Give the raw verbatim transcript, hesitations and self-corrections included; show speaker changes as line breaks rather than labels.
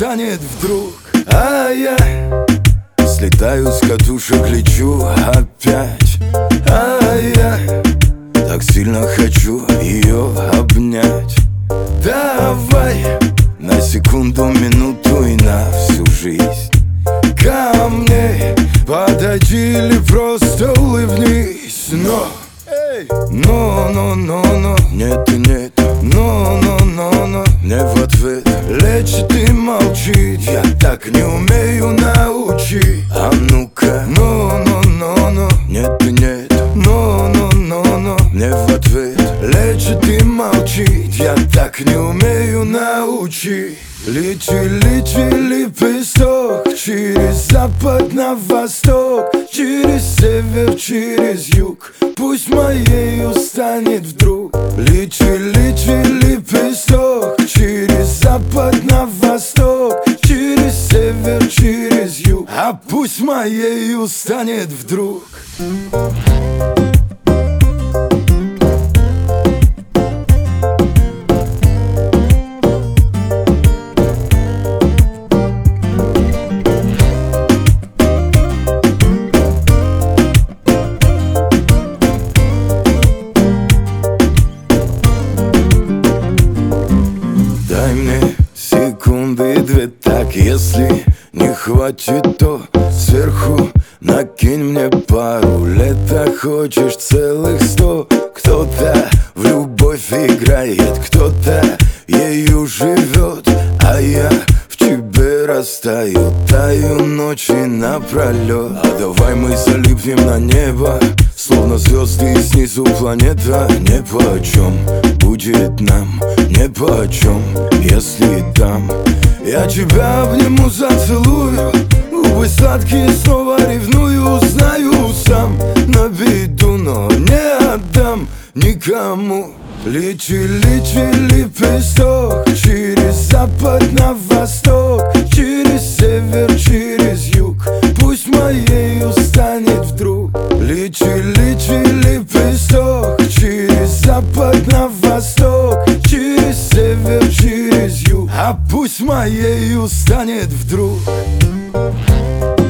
станет вдруг. А я слетаю с катушек, лечу опять. А я так сильно хочу ее обнять. Давай на секунду, минуту и на всю жизнь ко мне подойди или просто улыбнись. Но, но, но, но, но, нет и нет. Но, но, но, но, не в ответ. Лечит и молчит, я так не умею научить. А ну-ка, но, но, но, но, нет и нет. Но, но, но, но, не в ответ. Лечит и молчит, я так не умею научить. Лети, лети, лепесток через запад на восток, через север, через юг, пусть моею станет вдруг. Лети, лети, лепесток через запад на восток, через север, через юг, а пусть моею станет вдруг. Дай мне секунды две, так если не хватит, то сверху накинь мне пару лет. А хочешь целых сто. Кто-то в любовь играет, кто-то ею живет, а я в тебе растаю, таю ночи напролет. А давай мы залипнем на небо, словно звезды и снизу планета. Не по чем будет нам, не по чем, если там я тебя обниму, зацелую, губы сладкие снова ревную. Знаю сам на беду, но не отдам никому. Лети, лети, лепесток через запад на восток, через север, через юг, пусть моею станет вдруг. Лети, лети, лепесток через запад на восток, через север, через юг, а пусть моею станет вдруг.